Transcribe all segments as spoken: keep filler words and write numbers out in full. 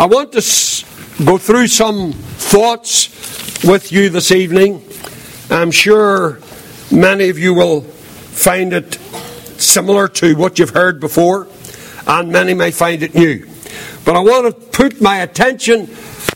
I want to s- go through some thoughts with you this evening. I'm sure many of you will find it similar to what you've heard before, and many may find it new. But I want to put my attention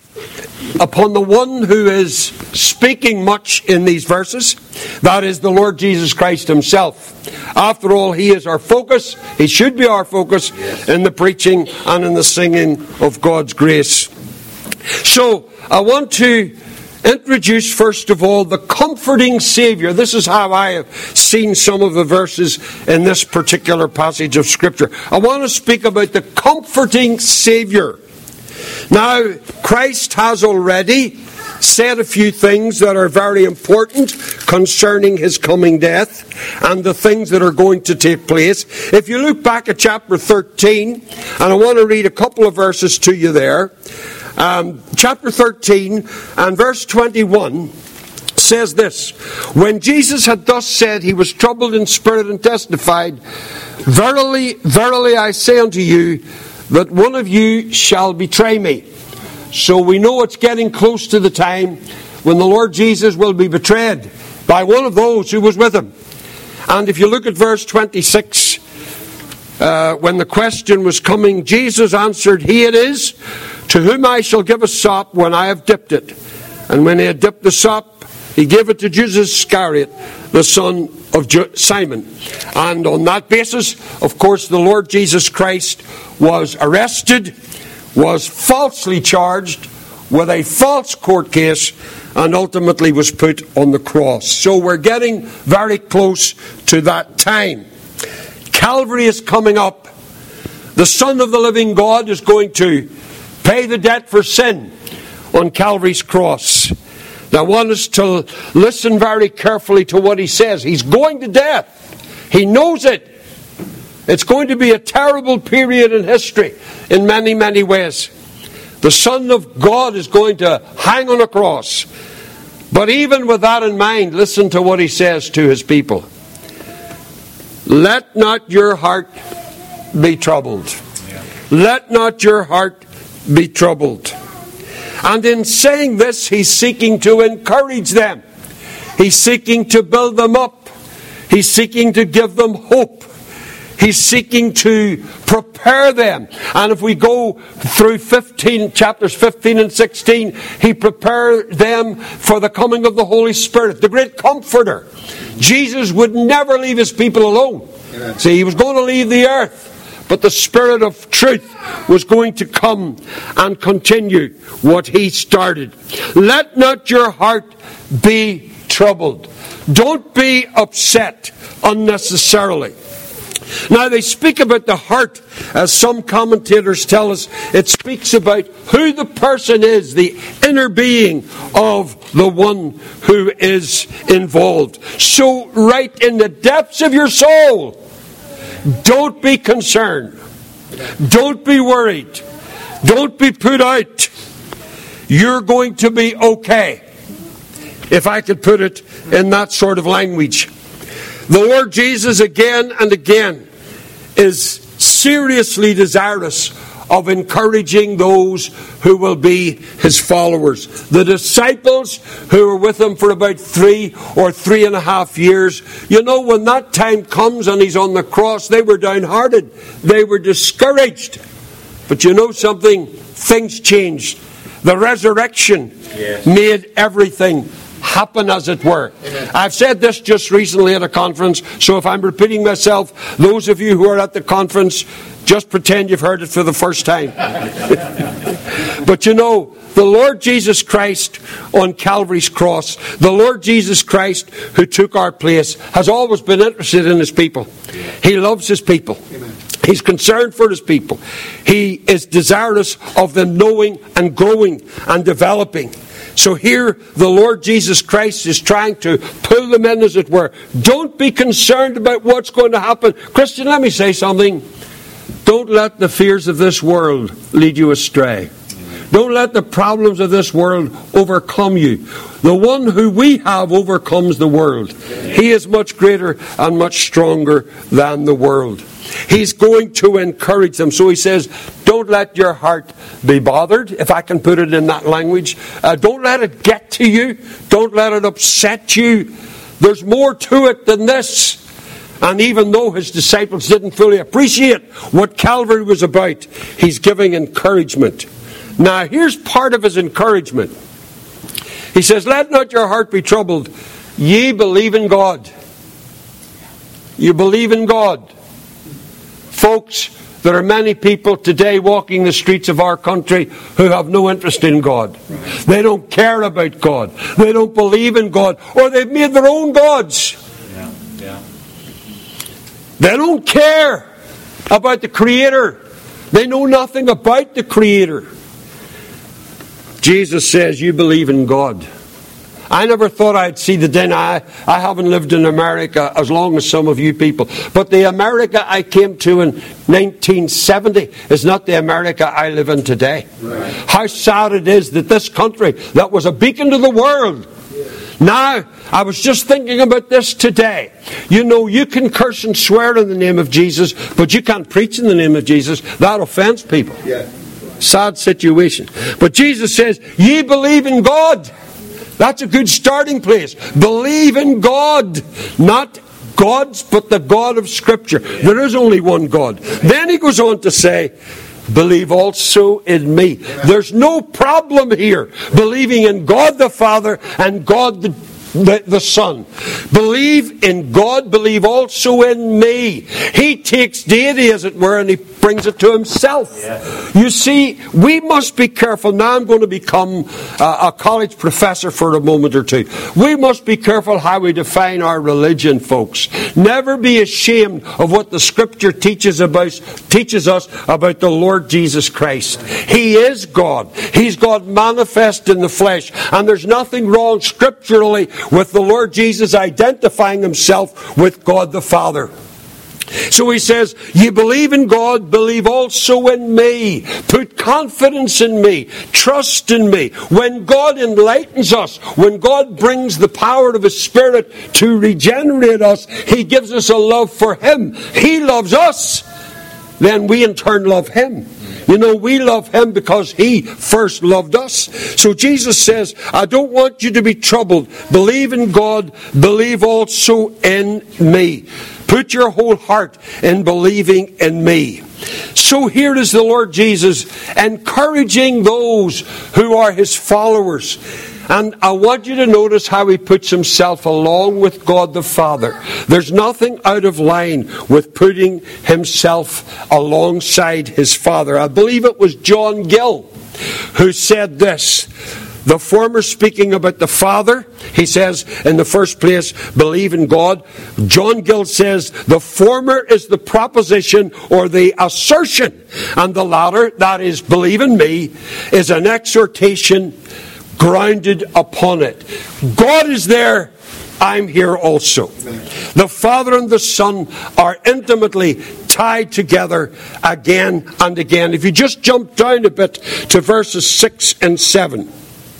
upon the one who is speaking much in these verses. That is the Lord Jesus Christ himself. After all, he is our focus. He should be our focus in the preaching and in the singing of God's grace. So, I want to introduce first of all the comforting Saviour. This is how I have seen some of the verses in this particular passage of Scripture. I want to speak about the comforting Saviour. Now, Christ has already said a few things that are very important concerning his coming death and the things that are going to take place. If you look back at chapter thirteen, and I want to read a couple of verses to you there. Um, chapter thirteen and verse twenty-one says this: When Jesus had thus said, he was troubled in spirit and testified, Verily, verily I say unto you, that one of you shall betray me. So we know it's getting close to the time when the Lord Jesus will be betrayed by one of those who was with him. And if you look at verse twenty-six, uh, when the question was coming, Jesus answered, He it is, to whom I shall give a sop when I have dipped it. And when he had dipped the sop, he gave it to Judas Iscariot, the son of Simon. And on that basis, of course, the Lord Jesus Christ was arrested, was falsely charged with a false court case, and ultimately was put on the cross. So we're getting very close to that time. Calvary is coming up. The Son of the living God is going to pay the debt for sin on Calvary's cross. Now I want us to listen very carefully to what he says. He's going to death. He knows it. It's going to be a terrible period in history in many, many ways. The Son of God is going to hang on a cross. But even with that in mind, listen to what he says to his people. Let not your heart be troubled. Let not your heart be troubled. And in saying this, he's seeking to encourage them. He's seeking to build them up. He's seeking to give them hope. He's seeking to prepare them. And if we go through fifteen, chapters fifteen and sixteen, he prepared them for the coming of the Holy Spirit, the great comforter. Jesus would never leave his people alone. Amen. See, he was going to leave the earth, but the Spirit of truth was going to come and continue what he started. Let not your heart be troubled. Don't be upset unnecessarily. Now they speak about the heart, as some commentators tell us, it speaks about who the person is, the inner being of the one who is involved. So right in the depths of your soul, don't be concerned. Don't be worried. Don't be put out. You're going to be okay, if I could put it in that sort of language. The Lord Jesus again and again is seriously desirous of encouraging those who will be his followers. The disciples who were with him for about three or three and a half years, you know, when that time comes and he's on the cross, they were downhearted. They were discouraged. But you know something? Things changed. The resurrection yes. made everything happen, as it were. Amen. I've said this just recently at a conference, so if I'm repeating myself, those of you who are at the conference, just pretend you've heard it for the first time. But you know, the Lord Jesus Christ on Calvary's cross, the Lord Jesus Christ who took our place, has always been interested in his people. He loves his people. Amen. He's concerned for his people. He is desirous of them knowing and growing and developing. So here the Lord Jesus Christ is trying to pull them in, as it were. Don't be concerned about what's going to happen. Christian, let me say something. Don't let the fears of this world lead you astray. Don't let the problems of this world overcome you. The one who we have overcomes the world. He is much greater and much stronger than the world. He's going to encourage them. So he says, don't let your heart be bothered, if I can put it in that language. Uh, don't let it get to you. Don't let it upset you. There's more to it than this. And even though his disciples didn't fully appreciate what Calvary was about, he's giving encouragement. Now, here's part of his encouragement. He says, let not your heart be troubled. Ye believe in God. You believe in God. Folks, there are many people today walking the streets of our country who have no interest in God. They don't care about God. They don't believe in God. Or they've made their own gods. Yeah, yeah. They don't care about the Creator. They know nothing about the Creator. Jesus says, you believe in God. I never thought I'd see the day. Now, I, I haven't lived in America as long as some of you people. But the America I came to in nineteen seventy is not the America I live in today. Right. How sad it is that this country that was a beacon to the world. Now, I was just thinking about this today. You know, you can curse and swear in the name of Jesus, but you can't preach in the name of Jesus. That offends people. Yeah. Sad situation. But Jesus says, ye believe in God. That's a good starting place. Believe in God. Not gods, but the God of Scripture. There is only one God. Then he goes on to say, believe also in me. There's no problem here believing in God the Father and God the The, the Son. Believe in God, believe also in me. He takes deity, as it were, and he brings it to himself. Yeah. You see, we must be careful. Now I'm going to become uh, a college professor for a moment or two. We must be careful how we define our religion, folks. Never be ashamed of what the Scripture teaches about teaches us about the Lord Jesus Christ. He is God. He's God manifest in the flesh. And there's nothing wrong scripturally with the Lord Jesus identifying himself with God the Father. So he says, ye believe in God, believe also in me. Put confidence in me. Trust in me. When God enlightens us, when God brings the power of his Spirit to regenerate us, he gives us a love for him. He loves us. Then we in turn love him. You know, we love him because he first loved us. So Jesus says, I don't want you to be troubled. Believe in God. Believe also in me. Put your whole heart in believing in me. So here is the Lord Jesus encouraging those who are his followers. And I want you to notice how he puts himself along with God the Father. There's nothing out of line with putting himself alongside his Father. I believe it was John Gill who said this. The former speaking about the Father, he says, in the first place, believe in God. John Gill says, the former is the proposition or the assertion, and the latter, that is, believe in me, is an exhortation grounded upon it. God is there, I'm here also. The Father and the Son are intimately tied together again and again. If you just jump down a bit to verses six and seven.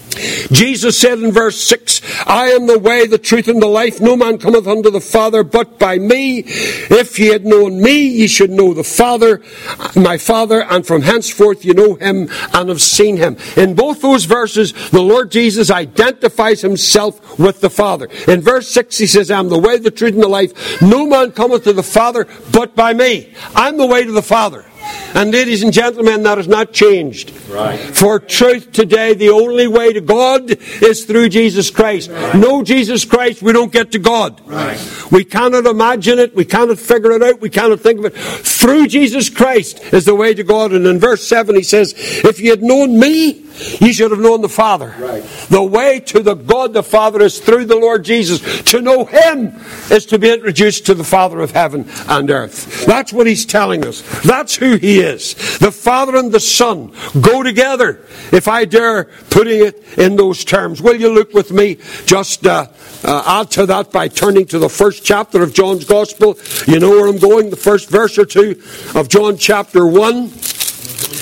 Jesus said in verse six, I am the way, the truth, and the life. No man cometh unto the Father but by me. If ye had known me, ye should know the Father, my Father, and from henceforth you know him and have seen him. In both those verses, the Lord Jesus identifies himself with the Father. In verse six, he says, I am the way, the truth, and the life. No man cometh to the Father but by me. I'm the way to the Father. And ladies and gentlemen, that has not changed. Right. For truth today, the only way to God is through Jesus Christ. Right. No Jesus Christ, we don't get to God. Right. We cannot imagine it. We cannot figure it out. We cannot think of it. Through Jesus Christ is the way to God. And in verse seven he says, if you had known me, you should have known the Father. Right. The way to the God the Father is through the Lord Jesus. To know him is to be introduced to the Father of heaven and earth. That's what he's telling us. That's who he is. The Father and the Son go together, if I dare putting it in those terms. Will you look with me? Just uh, uh, add to that by turning to the first chapter of John's Gospel. You know where I'm going, the first verse or two of John chapter one.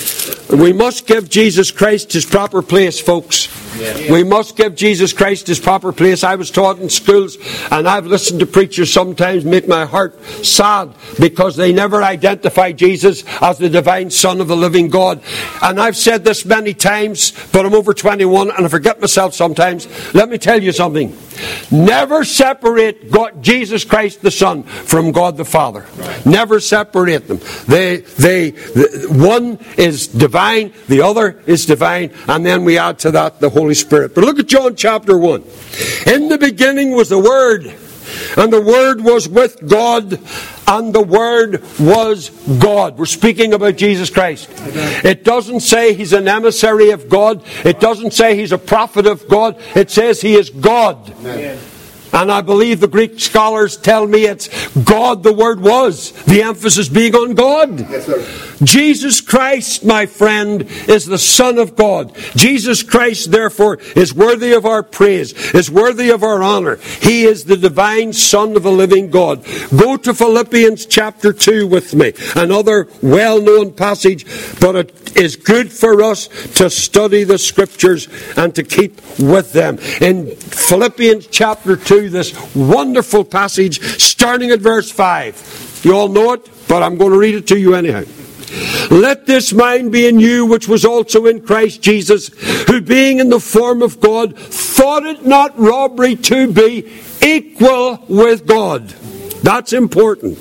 We must give Jesus Christ his proper place, folks. Yeah. We must give Jesus Christ his proper place. I was taught in schools, and I've listened to preachers sometimes make my heart sad because they never identify Jesus as the divine Son of the living God. And I've said this many times, but I'm over twenty-one and I forget myself sometimes. Let me tell you something. Never separate God, Jesus Christ the Son from God the Father. Right. Never separate them. They, they, the, one is divine, the other is divine, and then we add to that the Holy Spirit. But look at John chapter one. In the beginning was the Word, and the Word was with God, and the Word was God. We're speaking about Jesus Christ. It doesn't say he's an emissary of God. It doesn't say he's a prophet of God. It says he is God. Amen. And I believe the Greek scholars tell me it's God the Word was. The emphasis being on God. Yes, sir. Jesus Christ, my friend, is the Son of God. Jesus Christ, therefore, is worthy of our praise, is worthy of our honor. He is the divine Son of the living God. Go to Philippians chapter two with me. Another well-known passage, but it is good for us to study the Scriptures and to keep with them. In Philippians chapter two, this wonderful passage, starting at verse five. You all know it, but I'm going to read it to you anyhow. Let this mind be in you, which was also in Christ Jesus, who being in the form of God, thought it not robbery to be equal with God. That's important.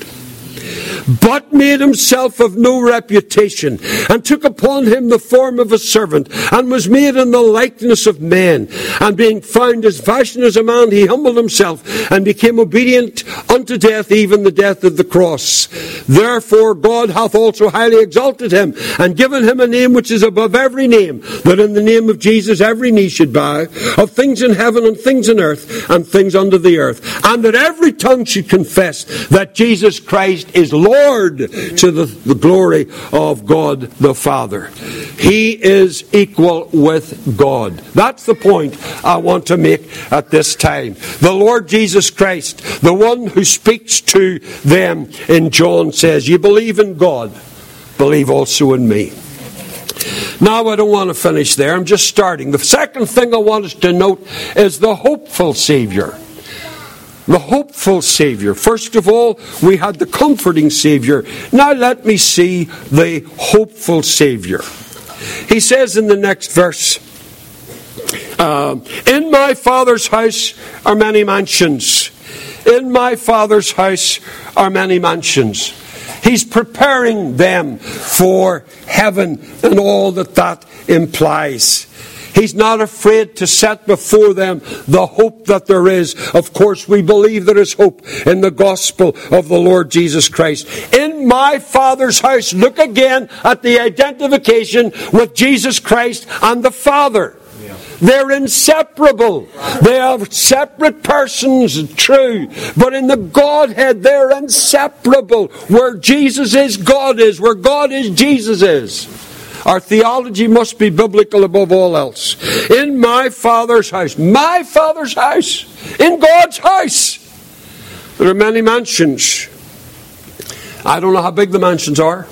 But made himself of no reputation, and took upon him the form of a servant, and was made in the likeness of men. And being found as fashion as a man, he humbled himself, and became obedient unto death, even the death of the cross. Therefore God hath also highly exalted him, and given him a name which is above every name, that in the name of Jesus every knee should bow, of things in heaven and things in earth, and things under the earth, and that every tongue should confess that Jesus Christ is Lord, to the, the glory of God the Father. He is equal with God. That's the point I want to make at this time. The Lord Jesus Christ, the one who speaks to them in John, says, "You believe in God, believe also in me." Now I don't want to finish there. I'm just starting. The second thing I want us to note is the hopeful Savior. The hopeful Savior. First of all, we had the comforting Savior. Now let me see the hopeful Savior. He says in the next verse, uh, in my Father's house are many mansions. In my Father's house are many mansions. He's preparing them for heaven and all that that implies. He's not afraid to set before them the hope that there is. Of course, we believe there is hope in the gospel of the Lord Jesus Christ. In my Father's house, look again at the identification with Jesus Christ and the Father. Yeah. They're inseparable. They are separate persons, true. But in the Godhead, they're inseparable. Where Jesus is, God is. Where God is, Jesus is. Our theology must be biblical above all else. In my Father's house. My Father's house. In God's house. There are many mansions. I don't know how big the mansions are.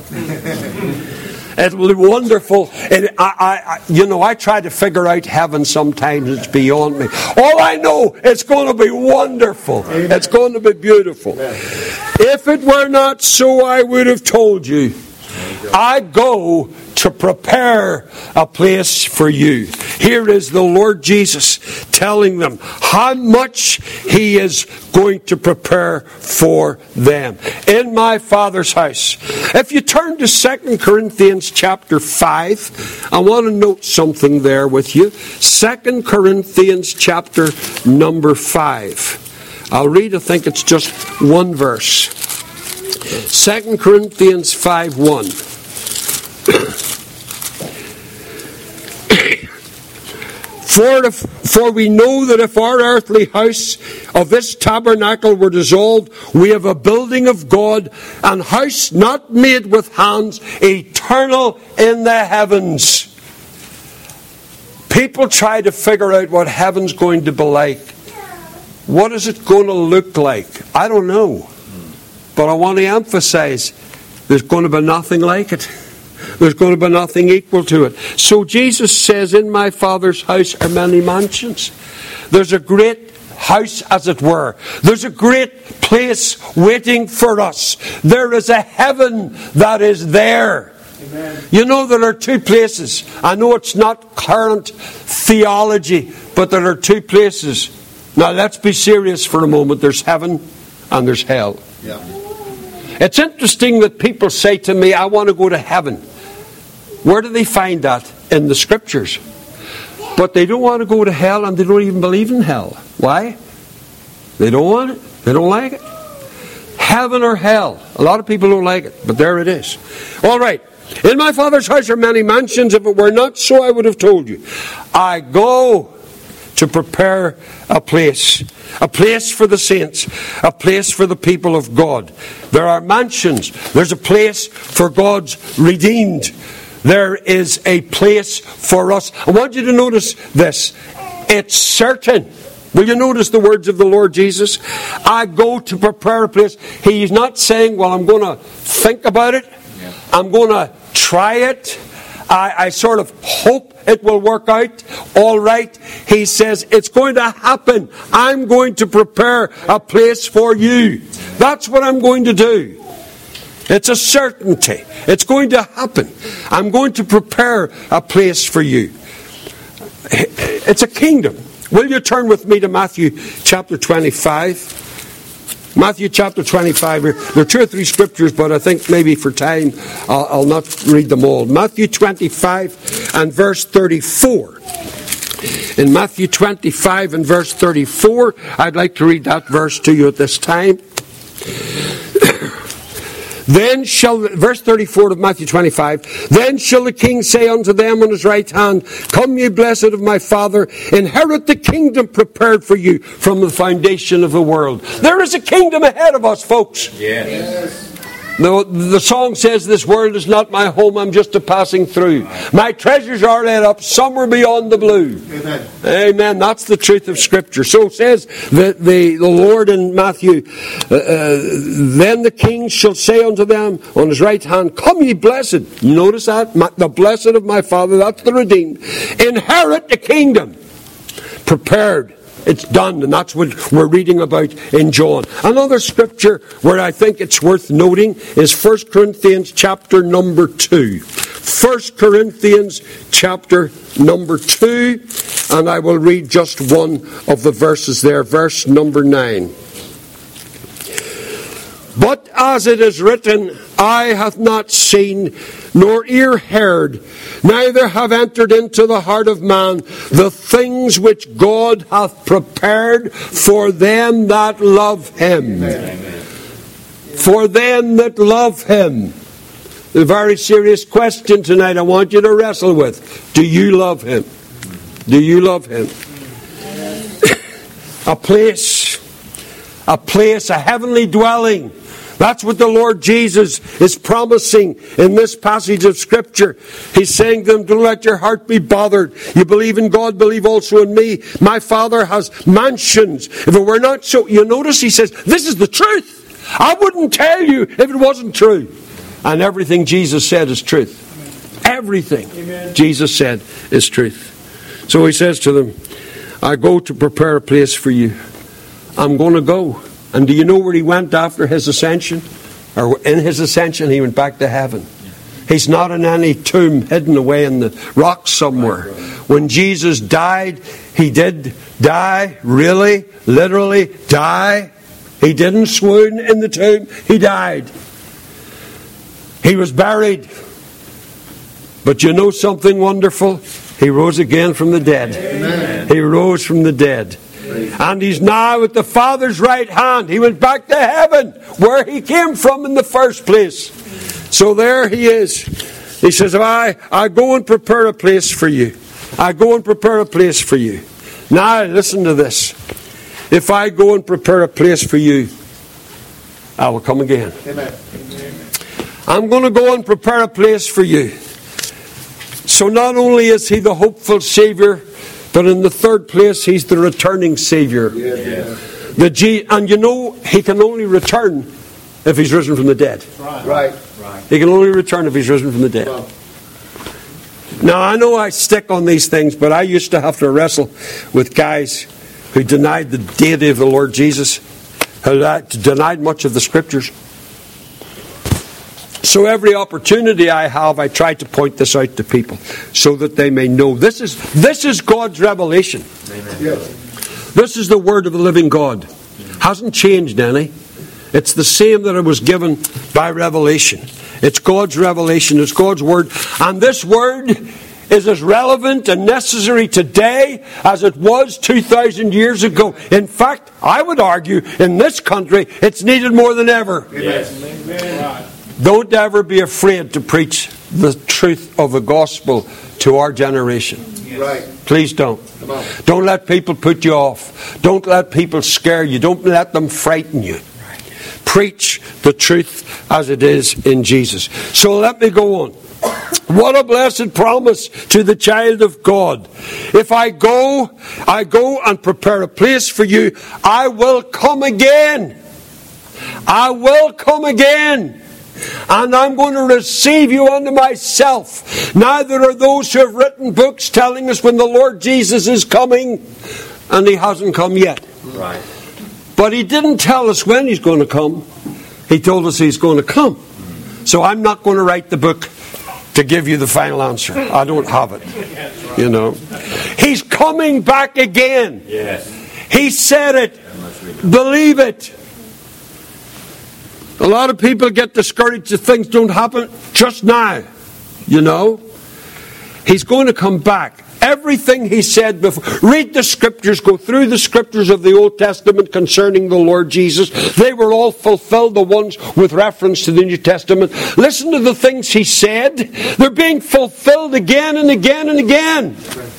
It will be wonderful. And I, I, you know, I try to figure out heaven sometimes. It's beyond me. All I know, it's going to be wonderful. Amen. It's going to be beautiful. Amen. If it were not so, I would have told you. I go to prepare a place for you. Here is the Lord Jesus telling them how much He is going to prepare for them. In my Father's house. If you turn to Second Corinthians chapter five, I want to note something there with you. Second Corinthians chapter number five. I'll read, I think it's just one verse. Second Corinthians five one. For, if, for we know that if our earthly house of this tabernacle were dissolved, we have a building of God, an house not made with hands, eternal in the heavens. People try to figure out what heaven's going to be like. What is it going to look like? I don't know. But I want to emphasize, there's going to be nothing like it. There's going to be nothing equal to it. So Jesus says, in my Father's house are many mansions. There's a great house, as it were. There's a great place waiting for us. There is a heaven that is there. Amen. You know, there are two places. I know it's not current theology, but there are two places. Now let's be serious for a moment. There's heaven and there's hell. Yeah. It's interesting that people say to me, I want to go to heaven. Where do they find that? In the Scriptures. But they don't want to go to hell, and they don't even believe in hell. Why? They don't want it. They don't like it. Heaven or hell. A lot of people don't like it, but there it is. All right. In my Father's house are many mansions. If it were not so, I would have told you. I go to prepare a place. A place for the saints. A place for the people of God. There are mansions. There's a place for God's redeemed. There is a place for us. I want you to notice this. It's certain. Will you notice the words of the Lord Jesus? I go to prepare a place. He's not saying, well, I'm going to think about it. I'm going to try it. I, I sort of hope it will work out. All right. He says, it's going to happen. I'm going to prepare a place for you. That's what I'm going to do. It's a certainty. It's going to happen. I'm going to prepare a place for you. It's a kingdom. Will you turn with me to Matthew chapter twenty-five? Matthew chapter twenty-five. There are two or three scriptures, but I think maybe for time I'll, I'll not read them all. Matthew twenty-five and verse thirty-four. In Matthew twenty-five and verse thirty-four, I'd like to read that verse to you at this time. Then shall, verse thirty-four of Matthew twenty-five, then shall the king say unto them on his right hand, come ye blessed of my Father, inherit the kingdom prepared for you from the foundation of the world. There is a kingdom ahead of us, folks. Yes. Yes. The, the song says, this world is not my home, I'm just a passing through. My treasures are laid up somewhere beyond the blue. Amen. Amen. That's the truth of Scripture. So says the, the, the Lord in Matthew, uh, uh, then the king shall say unto them on his right hand, come ye blessed. Notice that? The blessed of my Father, that's the redeemed. Inherit the kingdom. Prepared. It's done, and that's what we're reading about in John. Another scripture where I think it's worth noting is First Corinthians chapter number two. First Corinthians chapter number two, and I will read just one of the verses there, verse number nine. But as it is written, eye hath not seen, nor ear heard, neither have entered into the heart of man the things which God hath prepared for them that love him. Amen. For them that love him. A very serious question tonight I want you to wrestle with. Do you love him? Do you love him? A place, a place, a heavenly dwelling. That's what the Lord Jesus is promising in this passage of Scripture. He's saying to them, don't let your heart be bothered. You believe in God, believe also in me. My Father has mansions. If it were not so, you notice he says, this is the truth. I wouldn't tell you if it wasn't true. And everything Jesus said is truth. Everything Amen. Jesus said is truth. So he says to them, I go to prepare a place for you. I'm going to go. And do you know where he went after his ascension? Or in his ascension, he went back to heaven. He's not in any tomb hidden away in the rocks somewhere. When Jesus died, he did die, really, literally die. He didn't swoon in the tomb, he died. He was buried. But you know something wonderful? He rose again from the dead. Amen. He rose from the dead. And he's now at the Father's right hand. He went back to heaven, where he came from in the first place. So there he is. He says, I, I go and prepare a place for you. I go and prepare a place for you. Now, listen to this. If I go and prepare a place for you, I will come again. Amen. I'm going to go and prepare a place for you. So not only is he the hopeful Savior, but in the third place, he's the returning Savior. Yeah, yeah. The G- and you know, he can only return if he's risen from the dead. Right. Right. He can only return if he's risen from the dead. Well, Now, I know I stick on these things, but I used to have to wrestle with guys who denied the deity of the Lord Jesus, who denied much of the Scriptures. So every opportunity I have, I try to point this out to people so that they may know. This is this is God's revelation. Amen. This is the Word of the living God. Hasn't changed any. It's the same that it was given by revelation. It's God's revelation. It's God's Word. And this Word is as relevant and necessary today as it was two thousand years ago. In fact, I would argue in this country it's needed more than ever. Yes. Amen. Don't ever be afraid to preach the truth of the gospel to our generation. Right. Please don't. Don't let people put you off. Don't let people scare you. Don't let them frighten you. Preach the truth as it is in Jesus. So let me go on. What a blessed promise to the child of God. If I go, I go and prepare a place for you. I will come again. I will come again. And I'm going to receive you unto myself. Now there are those who have written books telling us when the Lord Jesus is coming, and He hasn't come yet. Right. But He didn't tell us when He's going to come. He told us He's going to come. So I'm not going to write the book to give you the final answer. I don't have it. You know. He's coming back again. Yes. He said it. Believe it. A lot of people get discouraged if things don't happen just now. You know. He's going to come back. Everything He said before. Read the Scriptures. Go through the Scriptures of the Old Testament concerning the Lord Jesus. They were all fulfilled, the ones with reference to the New Testament. Listen to the things He said. They're being fulfilled again and again and again.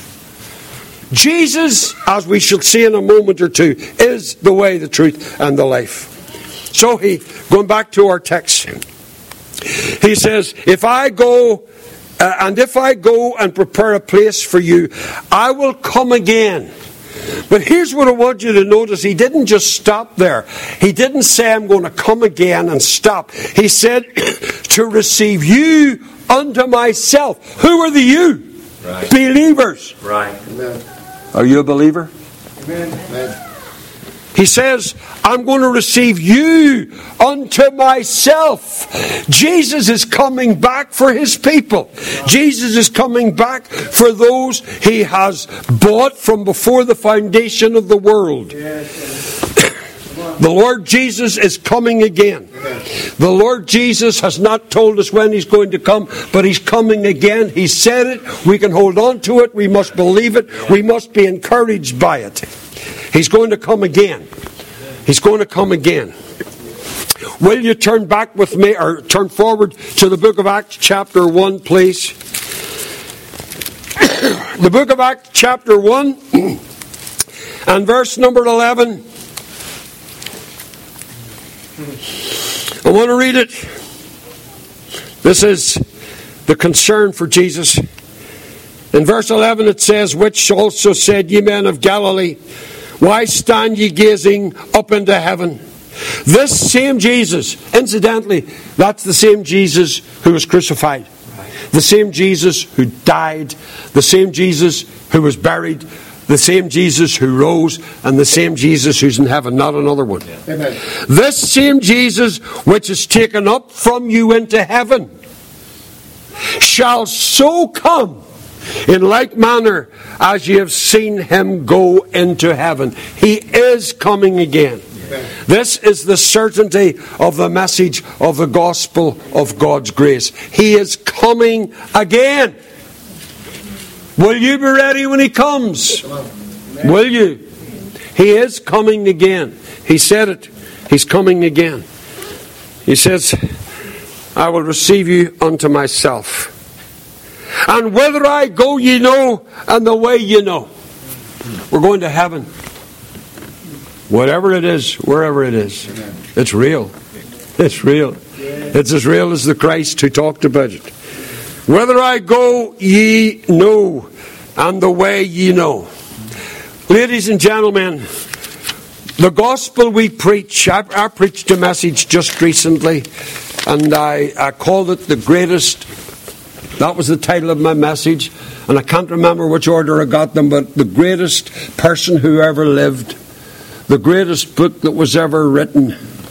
Jesus, as we shall see in a moment or two, is the way, the truth, and the life. So he, going back to our text, he says, if I go, uh, and if I go and prepare a place for you, I will come again. But here's what I want you to notice. He didn't just stop there. He didn't say, I'm going to come again and stop. He said, to receive you unto myself. Who are the you? Right. Believers. Right. Amen. Are you a believer? Amen. Amen. He says, I'm going to receive you unto myself. Jesus is coming back for His people. Jesus is coming back for those He has bought from before the foundation of the world. The Lord Jesus is coming again. The Lord Jesus has not told us when He's going to come, but He's coming again. He said it. We can hold on to it. We must believe it. We must be encouraged by it. He's going to come again. He's going to come again. Will you turn back with me, or turn forward to the book of Acts chapter one, please? The book of Acts chapter one and verse number eleven. I want to read it. This is the concern for Jesus. In verse eleven it says, which also said, ye men of Galilee, why stand ye gazing up into heaven? This same Jesus, incidentally, that's the same Jesus who was crucified. The same Jesus who died. The same Jesus who was buried. The same Jesus who rose. And the same Jesus who's in heaven, not another one. Amen. This same Jesus which is taken up from you into heaven shall so come in like manner as ye have seen Him go into heaven. He is coming again. Amen. This is the certainty of the message of the gospel of God's grace. He is coming again. Will you be ready when He comes? Will you? He is coming again. He said it. He's coming again. He says, I will receive you unto myself. And whither I go ye know, and the way ye know. We're going to heaven. Whatever it is, wherever it is. It's real. It's real. It's as real as the Christ who talked about it. Whither I go ye know, and the way ye know. Ladies and gentlemen, the gospel we preach, I, I preached a message just recently, and I, I called it the greatest That was the title of my message. And I can't remember which order I got them, but the greatest person who ever lived, the greatest book that was ever written,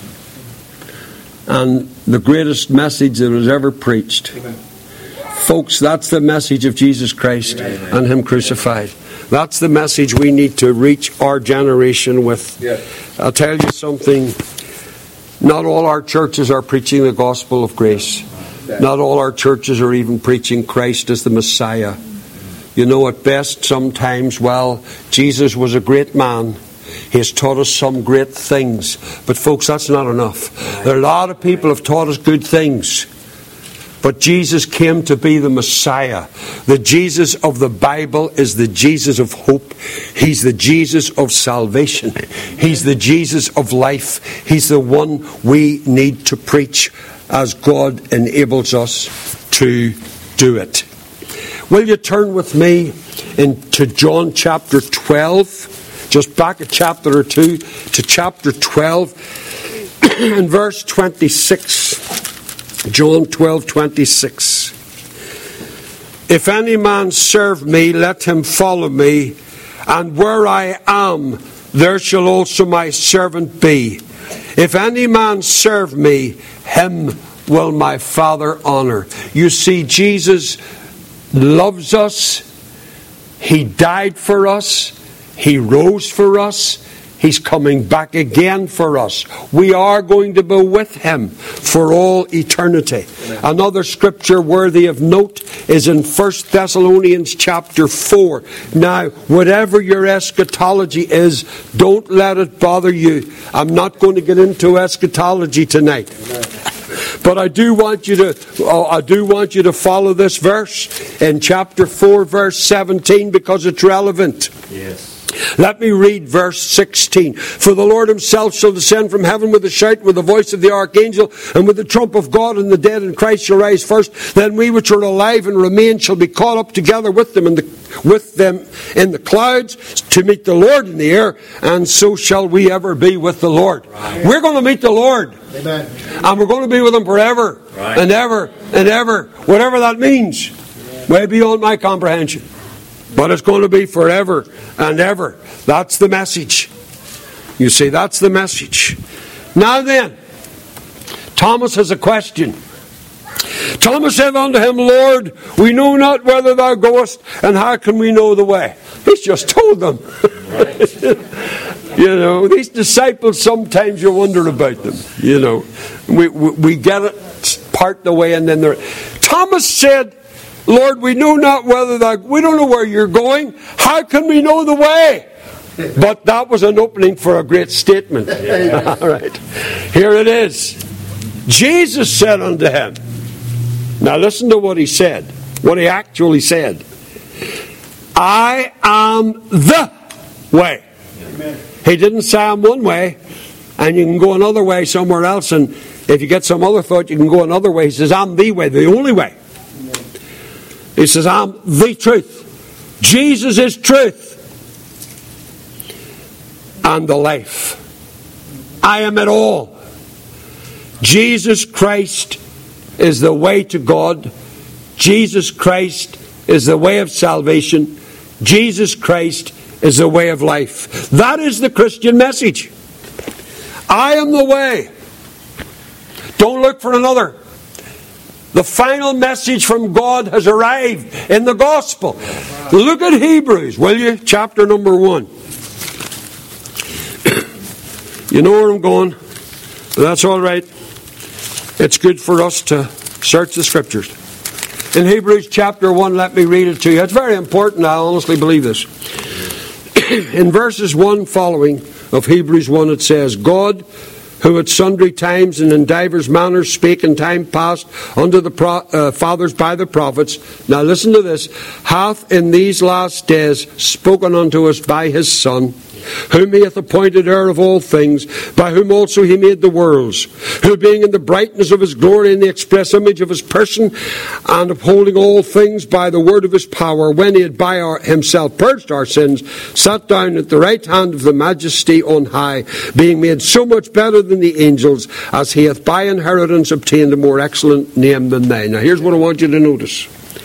and the greatest message that was ever preached. Amen. Folks, that's the message of Jesus Christ Amen. And Him crucified. That's the message we need to reach our generation with. Yes. I'll tell you something. Not all our churches are preaching the gospel of grace. Not all our churches are even preaching Christ as the Messiah. You know, at best, sometimes, well, Jesus was a great man. He has taught us some great things. But folks, that's not enough. There are a lot of people who have taught us good things. But Jesus came to be the Messiah. The Jesus of the Bible is the Jesus of hope. He's the Jesus of salvation. He's the Jesus of life. He's the one we need to preach as God enables us to do it. Will you turn with me into John chapter twelve? Just back a chapter or two to chapter twelve and verse twenty-six. John twelve, twenty-six. If any man serve me, let him follow me, and where I am, there shall also my servant be. If any man serve me, him will my Father honor. You see, Jesus loves us. He died for us. He rose for us. He's coming back again for us. We are going to be with Him for all eternity. Amen. Another scripture worthy of note is in First Thessalonians chapter four. Now, whatever your eschatology is, don't let it bother you. I'm not going to get into eschatology tonight. Amen. But I do want you to oh, I do want you to follow this verse in chapter four, verse seventeen, because it's relevant. Yes. Let me read verse sixteen. For the Lord Himself shall descend from heaven with a shout, with the voice of the archangel, and with the trump of God, and the dead in Christ shall rise first. Then we which are alive and remain shall be caught up together with them in the with them in the clouds to meet the Lord in the air, and so shall we ever be with the Lord. Right. We're going to meet the Lord. Amen. And we're going to be with Him forever. Right. and ever and ever. Whatever that means. Yeah. Way beyond my comprehension. But it's going to be forever and ever. That's the message. You see, that's the message. Now then, Thomas has a question. Thomas said unto Him, Lord, we know not whither Thou goest, and how can we know the way? He's just told them. You know, these disciples, sometimes you wonder about them. You know, we, we, we get it part the way, and then they're... Thomas said, Lord, we know not whether that, we don't know where you're going. How can we know the way? But that was an opening for a great statement. Yeah. All right. Here it is. Jesus said unto him, now listen to what He said, what He actually said. I am the way. Amen. He didn't say I'm one way, and you can go another way somewhere else, and if you get some other thought, you can go another way. He says, I'm the way, the only way. He says, I'm the truth. Jesus is truth. And the life. I am it all. Jesus Christ is the way to God. Jesus Christ is the way of salvation. Jesus Christ is the way of life. That is the Christian message. I am the way. Don't look for another. The final message from God has arrived in the gospel. Look at Hebrews, will you? Chapter number one. You know where I'm going. That's all right. It's good for us to search the Scriptures. In Hebrews chapter one, let me read it to you. It's very important. I honestly believe this. In verses one following of Hebrews one, it says, God, who at sundry times and in divers manners spake in time past unto the pro- uh, fathers by the prophets. Now listen to this. Hath in these last days spoken unto us by His Son, whom He hath appointed heir of all things, by whom also He made the worlds, who being in the brightness of His glory in the express image of His person, and upholding all things by the word of His power, when He had by our, Himself purged our sins, sat down at the right hand of the Majesty on high, being made so much better than the angels, as He hath by inheritance obtained a more excellent name than they. Now here's what I want you to notice.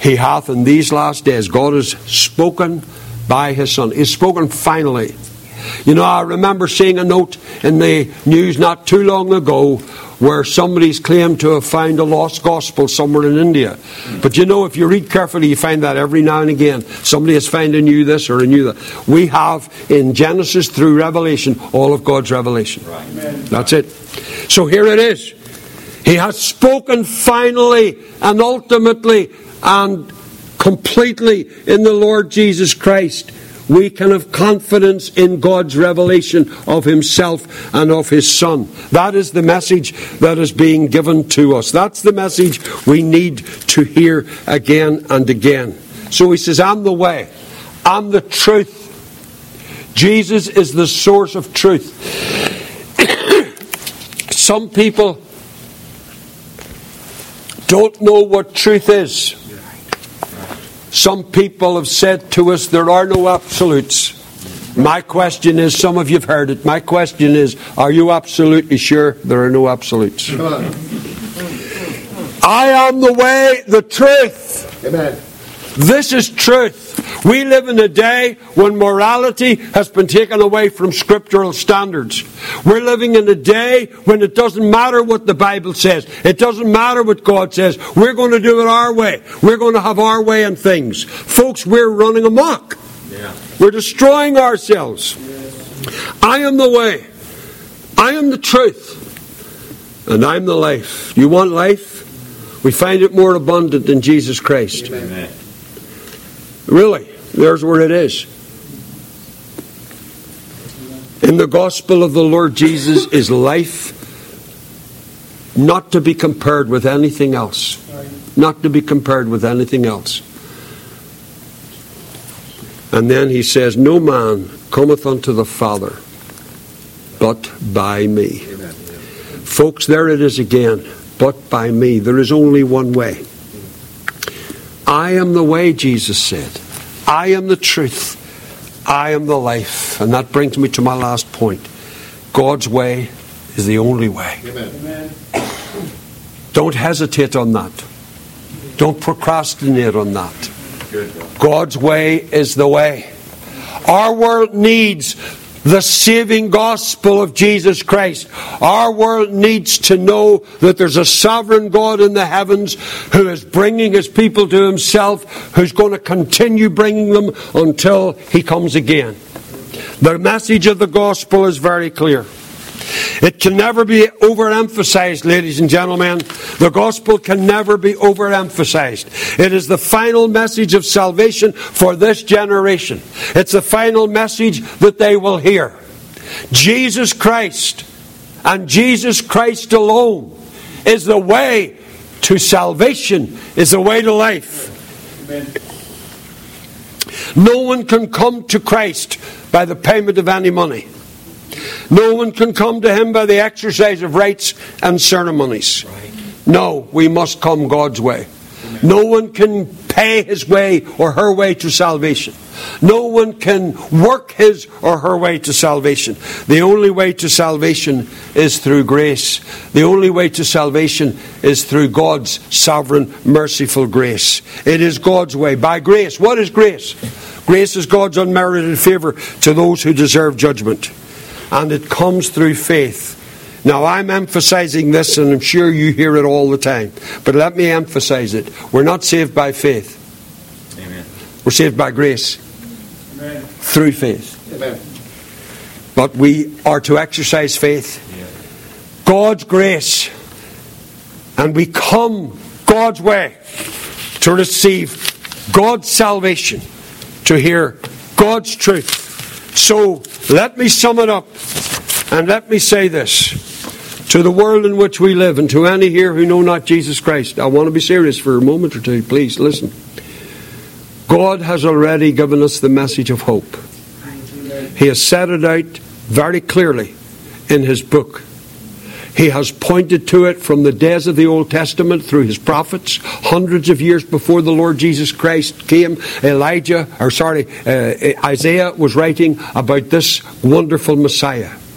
He hath in these last days, God has spoken by His Son. He's spoken finally. You know, I remember seeing a note in the news not too long ago where somebody's claimed to have found a lost gospel somewhere in India. But you know, if you read carefully, you find that every now and again. Somebody has found a new this or a new that. We have in Genesis through Revelation all of God's revelation. Right. That's it. So here it is. He has spoken finally and ultimately and completely in the Lord Jesus Christ. We can have confidence in God's revelation of Himself and of His Son. That is the message that is being given to us. That's the message we need to hear again and again. So He says, I'm the way. I'm the truth. Jesus is the source of truth. Some people don't know what truth is. Some people have said to us, there are no absolutes. My question is, some of you have heard it, my question is, are you absolutely sure there are no absolutes? I am the way, the truth. Amen. This is truth. We live in a day when morality has been taken away from scriptural standards. We're living in a day when it doesn't matter what the Bible says. It doesn't matter what God says. We're going to do it our way. We're going to have our way in things. Folks, we're running amok. Yeah. We're destroying ourselves. Yes. I am the way. I am the truth. And I'm the life. You want life? We find it more abundant in Jesus Christ. Amen. Really, there's where it is. In the gospel of the Lord Jesus is life, not to be compared with anything else. Not to be compared with anything else. And then He says, no man cometh unto the Father but by me. Amen. Folks, there it is again. But by me. There is only one way. I am the way, Jesus said. I am the truth. I am the life. And that brings me to my last point. God's way is the only way. Amen. Don't hesitate on that. Don't procrastinate on that. God's way is the way. Our world needs the saving gospel of Jesus Christ. Our world needs to know that there's a sovereign God in the heavens who is bringing His people to Himself, who's going to continue bringing them until He comes again. The message of the gospel is very clear. It can never be overemphasized, ladies and gentlemen. The gospel can never be overemphasized. It is the final message of salvation for this generation. It's the final message that they will hear. Jesus Christ and Jesus Christ alone is the way to salvation, is the way to life. Amen. No one can come to Christ by the payment of any money. No one can come to Him by the exercise of rites and ceremonies. No, we must come God's way. No one can pay his way or her way to salvation. No one can work his or her way to salvation. The only way to salvation is through grace. The only way to salvation is through God's sovereign, merciful grace. It is God's way. By grace. What is grace? Grace is God's unmerited favour to those who deserve judgment. And it comes through faith. Now, I'm emphasizing this, and I'm sure you hear it all the time. But let me emphasize it. We're not saved by faith. Amen. We're saved by grace. Amen. Through faith. Amen. But we are to exercise faith. Yeah. God's grace. And we come God's way to receive God's salvation, to hear God's truth. So, let me sum it up. And let me say this. To the world in which we live, and to any here who know not Jesus Christ, I want to be serious for a moment or two. Please listen. God has already given us the message of hope. He has set it out very clearly in His book. He has pointed to it from the days of the Old Testament through His prophets, hundreds of years before the Lord Jesus Christ came. Elijah, or sorry, uh, Isaiah was writing about this wonderful Messiah.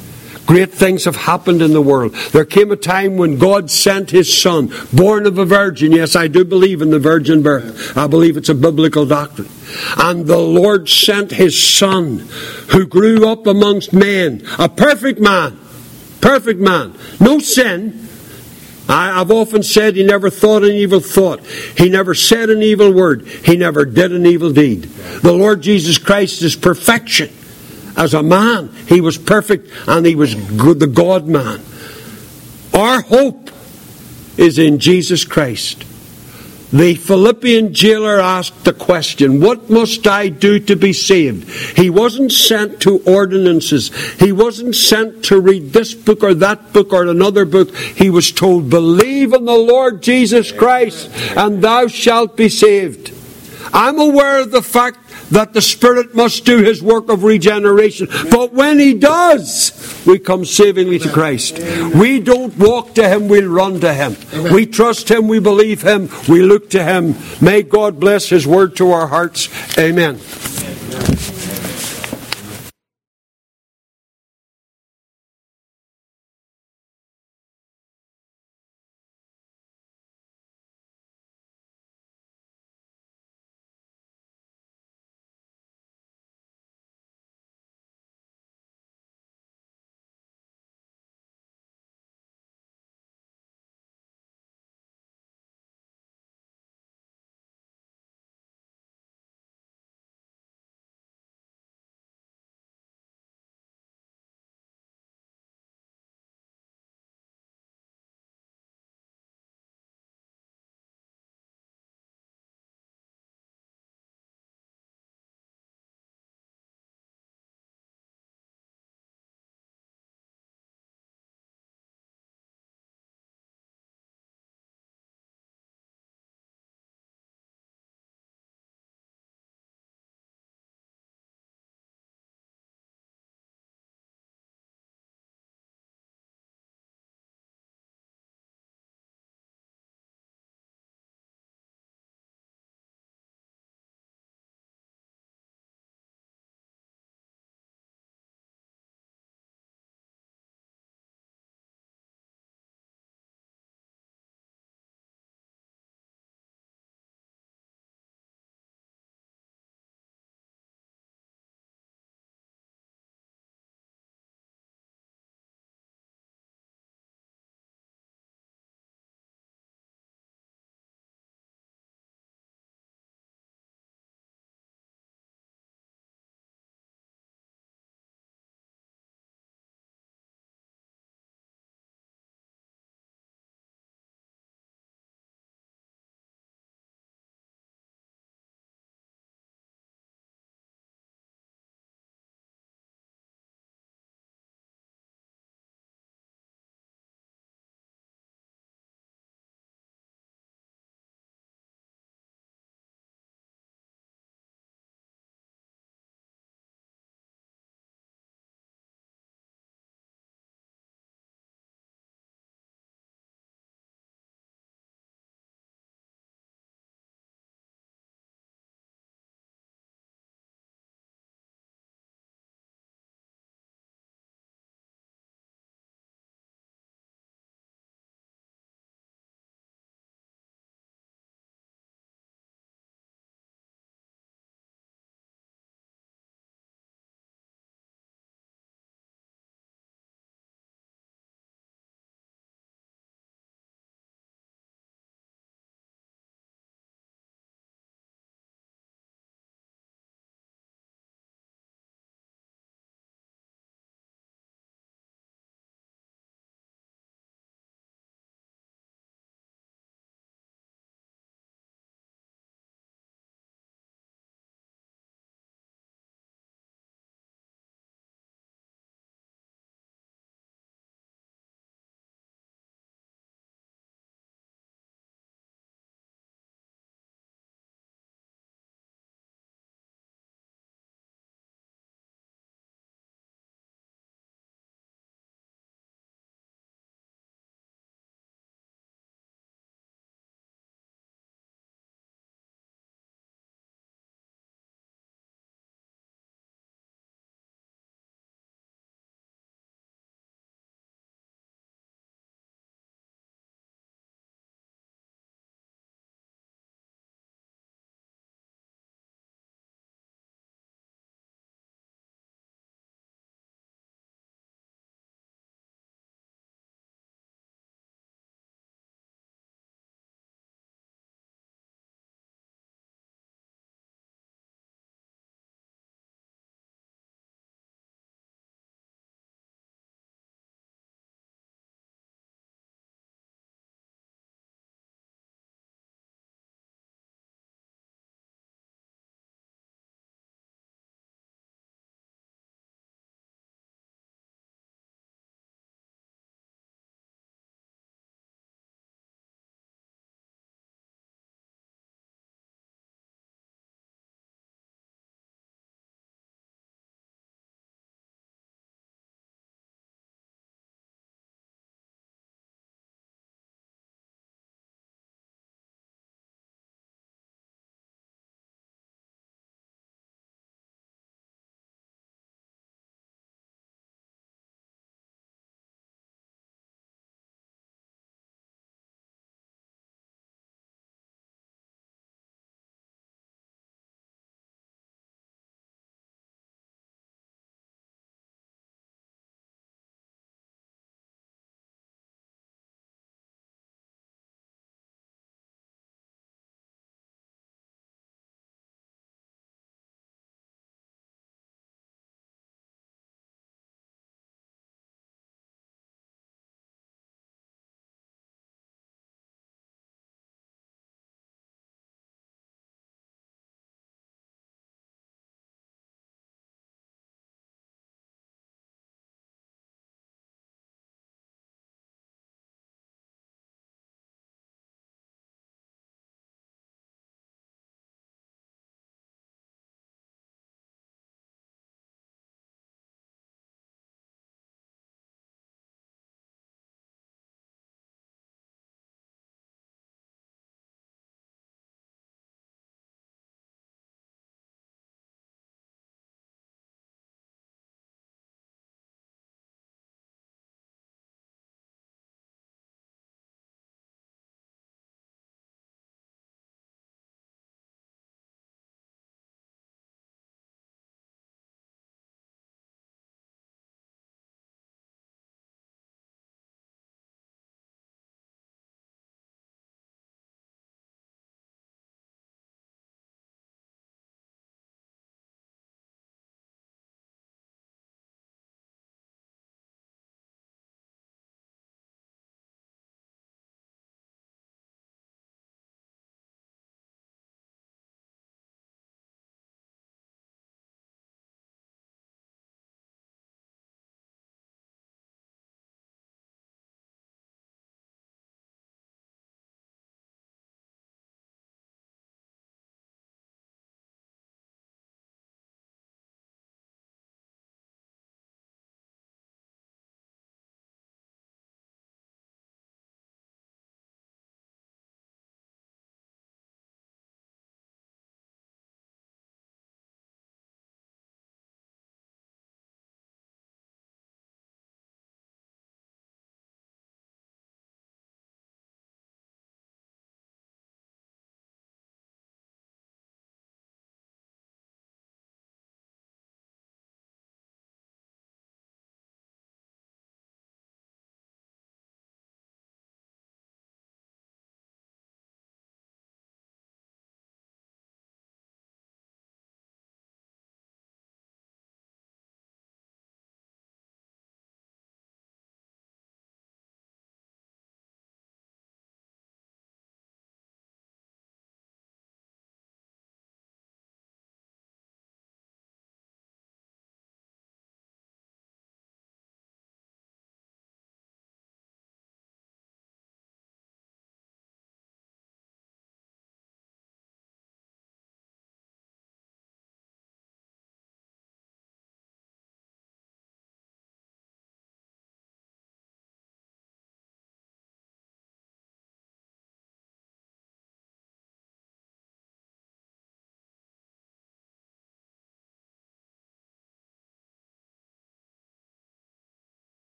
Great things have happened in the world. There came a time when God sent His Son, born of a virgin. Yes, I do believe in the virgin birth. I believe it's a biblical doctrine. And the Lord sent His Son, who grew up amongst men, a perfect man. Perfect man. No sin. I, I've often said He never thought an evil thought. He never said an evil word. He never did an evil deed. The Lord Jesus Christ is perfection. As a man, He was perfect and He was good, the God-man. Our hope is in Jesus Christ. The Philippian jailer asked the question, what must I do to be saved? He wasn't sent to ordinances. He wasn't sent to read this book or that book or another book. He was told, believe in the Lord Jesus Christ and thou shalt be saved. I'm aware of the fact that the Spirit must do His work of regeneration. But when He does, we come savingly to Christ. We don't walk to Him, we'll run to Him. We trust Him, we believe Him, we look to Him. May God bless His word to our hearts. Amen.